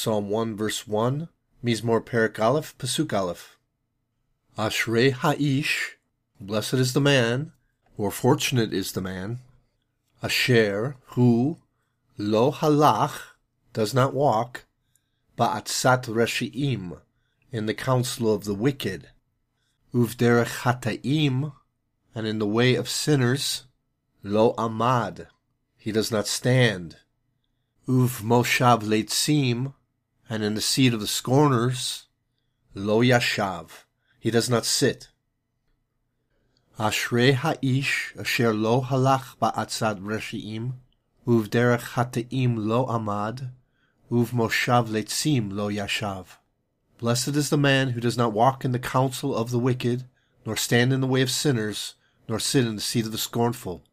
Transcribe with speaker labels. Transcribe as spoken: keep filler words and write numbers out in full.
Speaker 1: Psalm one, verse one, Mizmor Perek Aleph, Pasuk Aleph. Ashrei Ha'ish, blessed is the man, or fortunate is the man, Asher, who, lo halach, does not walk, ba'atzat reshi'im, in the counsel of the wicked, uvderech hata'im, and in the way of sinners, lo amad, he does not stand, uv moshav leitzim, and in the seat of the scorners, lo yashav, he does not sit. Ashrei ha'ish asher lo halach ba'atzad reshi'im, uv derech hata'im lo amad, uv moshav leitzim lo yashav. Blessed is the man who does not walk in the counsel of the wicked, nor stand in the way of sinners, nor sit in the seat of the scornful.